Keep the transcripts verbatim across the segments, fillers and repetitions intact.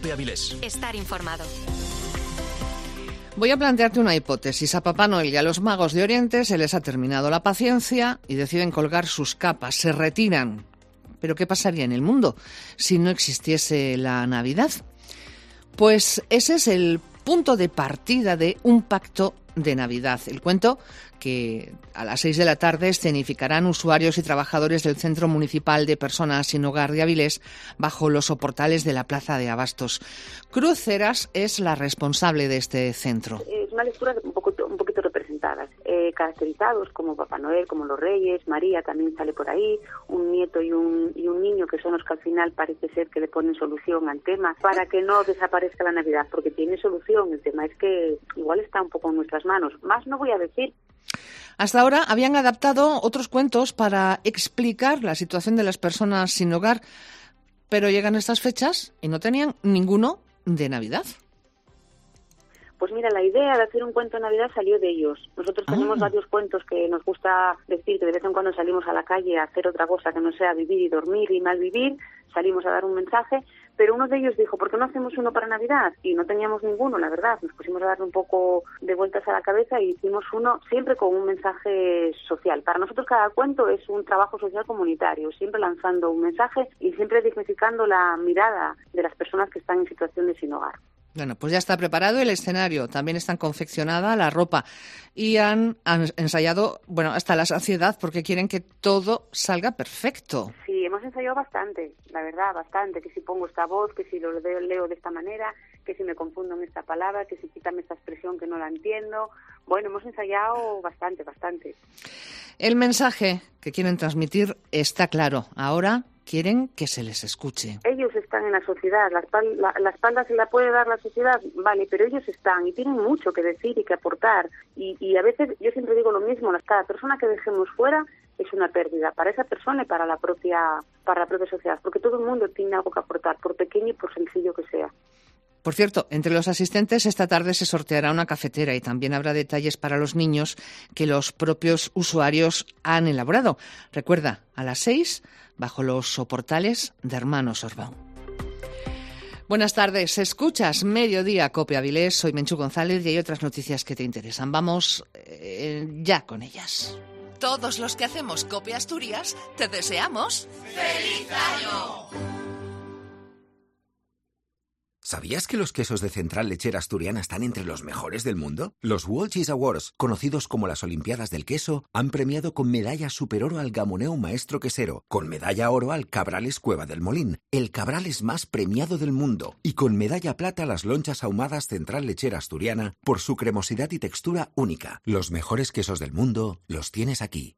COPE Avilés. Estar informado. Voy a plantearte una hipótesis. A Papá Noel y a los magos de Oriente se les ha terminado la paciencia y deciden colgar sus capas, se retiran. ¿Pero qué pasaría en el mundo si no existiese la Navidad? Pues ese es el punto de partida de Un pacto de Navidad, el cuento que a las seis de la tarde escenificarán usuarios y trabajadores del Centro Municipal de Personas Sin Hogar de Avilés bajo los soportales de la Plaza de Abastos. Cruz Heras es la responsable de este centro. Es una lectura un poco, un poquito representadas, eh, caracterizados como Papá Noel, como los Reyes, María también sale por ahí, un nieto y un, y un niño que son los que al final parece ser que le ponen solución al tema para que no desaparezca la Navidad, porque tiene solución. El tema es que igual está un poco en nuestras manos. Más no voy a decir. Hasta ahora habían adaptado otros cuentos para explicar la situación de las personas sin hogar, pero llegan estas fechas y no tenían ninguno de Navidad. Pues mira, la idea de hacer un cuento de Navidad salió de ellos. Nosotros tenemos ah. varios cuentos que nos gusta decir que de vez en cuando salimos a la calle a hacer otra cosa que no sea vivir y dormir y mal vivir, salimos a dar un mensaje, pero uno de ellos dijo, ¿por qué no hacemos uno para Navidad? Y no teníamos ninguno, la verdad. Nos pusimos a darle un poco de vueltas a la cabeza y hicimos uno siempre con un mensaje social. Para nosotros cada cuento es un trabajo social comunitario, siempre lanzando un mensaje y siempre dignificando la mirada de las personas que están en situación de sin hogar. Bueno, pues ya está preparado el escenario, también está confeccionada la ropa y han, han ensayado, bueno, hasta la saciedad porque quieren que todo salga perfecto. Sí, hemos ensayado bastante, la verdad, bastante, que si pongo esta voz, que si lo leo, leo de esta manera, que si me confundo en esta palabra, que si quítame esta expresión que no la entiendo. Bueno, hemos ensayado bastante, bastante. El mensaje que quieren transmitir está claro. Ahora quieren que se les escuche. Ellos están en la sociedad, la espalda, la, la espalda se la puede dar la sociedad, vale, pero ellos están y tienen mucho que decir y que aportar. Y, y a veces yo siempre digo lo mismo, cada persona que dejemos fuera es una pérdida para esa persona y para la propia, para la propia sociedad, porque todo el mundo tiene algo que aportar, por pequeño y por sencillo que sea. Por cierto, entre los asistentes esta tarde se sorteará una cafetera y también habrá detalles para los niños que los propios usuarios han elaborado. Recuerda, a las seis, bajo los soportales de Hermanos Orbán. Buenas tardes, escuchas Mediodía COPE Avilés, soy Menchu González y hay otras noticias que te interesan. Vamos eh, ya con ellas. Todos los que hacemos COPE Asturias te deseamos ¡Feliz Año! ¿Sabías que los quesos de Central Lechera Asturiana están entre los mejores del mundo? Los World Cheese Awards, conocidos como las Olimpiadas del Queso, han premiado con medalla superoro al Gamoneu Maestro Quesero, con medalla oro al Cabrales Cueva del Molín, el Cabrales más premiado del mundo, y con medalla plata a las lonchas ahumadas Central Lechera Asturiana por su cremosidad y textura única. Los mejores quesos del mundo los tienes aquí.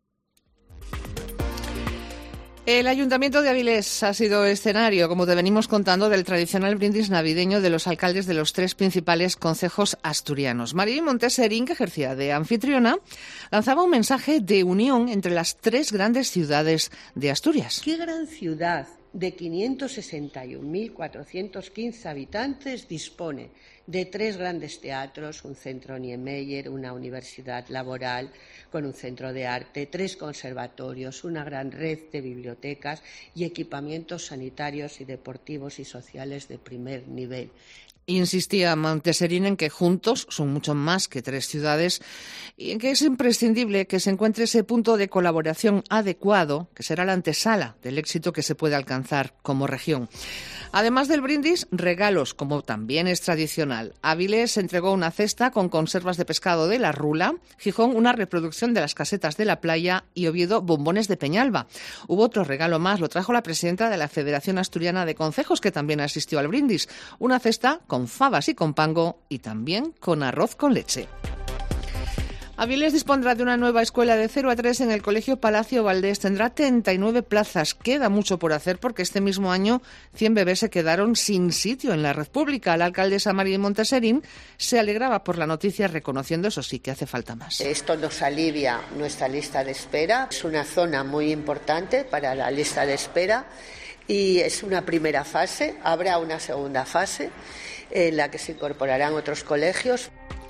El Ayuntamiento de Avilés ha sido escenario, como te venimos contando, del tradicional brindis navideño de los alcaldes de los tres principales concejos asturianos. María Monteserín, que ejercía de anfitriona, lanzaba un mensaje de unión entre las tres grandes ciudades de Asturias. ¿Qué gran ciudad de quinientos sesenta y un mil cuatrocientos quince habitantes dispone de tres grandes teatros, un centro Niemeyer, una universidad laboral con un centro de arte, tres conservatorios, una gran red de bibliotecas y equipamientos sanitarios y deportivos y sociales de primer nivel? Insistía Monteserín en que juntos son mucho más que tres ciudades y en que es imprescindible que se encuentre ese punto de colaboración adecuado, que será la antesala del éxito que se puede alcanzar como región. Además del brindis, regalos, como también es tradicional. Avilés entregó una cesta con conservas de pescado de la Rula, Gijón una reproducción de las casetas de la playa y Oviedo bombones de Peñalba. Hubo otro regalo más, lo trajo la presidenta de la Federación Asturiana de Concejos, que también asistió al brindis, una cesta con fabas y con pango y también con arroz con leche. Avilés dispondrá de una nueva escuela de cero a tres en el Colegio Palacio Valdés. Tendrá treinta y nueve plazas. Queda mucho por hacer porque este mismo año cien bebés se quedaron sin sitio en la red pública. La alcaldesa María Monteserín se alegraba por la noticia, reconociendo, eso sí, que hace falta más. Esto nos alivia nuestra lista de espera. Es una zona muy importante para la lista de espera y es una primera fase. Habrá una segunda fase en la que se incorporarán otros colegios.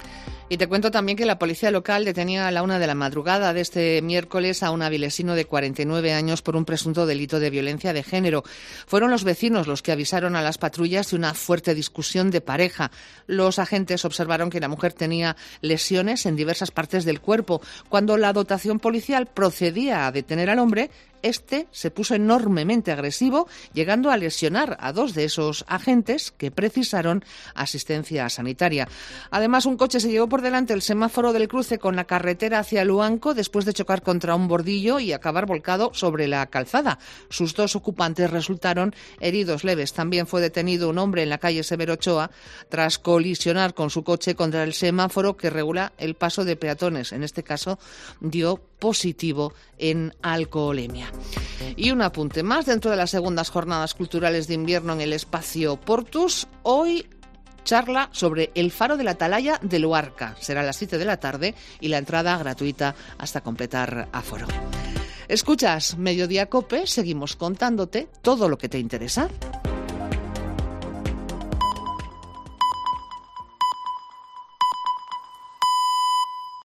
Y te cuento también que la policía local detenía a la una de la madrugada de este miércoles a un avilesino de cuarenta y nueve años por un presunto delito de violencia de género. Fueron los vecinos los que avisaron a las patrullas de una fuerte discusión de pareja. Los agentes observaron que la mujer tenía lesiones en diversas partes del cuerpo. Cuando la dotación policial procedía a detener al hombre, este se puso enormemente agresivo, llegando a lesionar a dos de esos agentes que precisaron asistencia sanitaria. Además, un coche se llevó por delante el semáforo del cruce con la carretera hacia Luanco después de chocar contra un bordillo y acabar volcado sobre la calzada. Sus dos ocupantes resultaron heridos leves. También fue detenido un hombre en la calle Severo Ochoa tras colisionar con su coche contra el semáforo que regula el paso de peatones. En este caso, dio positivo en alcoholemia. Y un apunte más, dentro de las segundas jornadas culturales de invierno en el espacio Portus, hoy charla sobre el faro de la Atalaya de Luarca. Será a las siete de la tarde y la entrada gratuita hasta completar aforo. Escuchas Mediodía Cope, seguimos contándote todo lo que te interesa.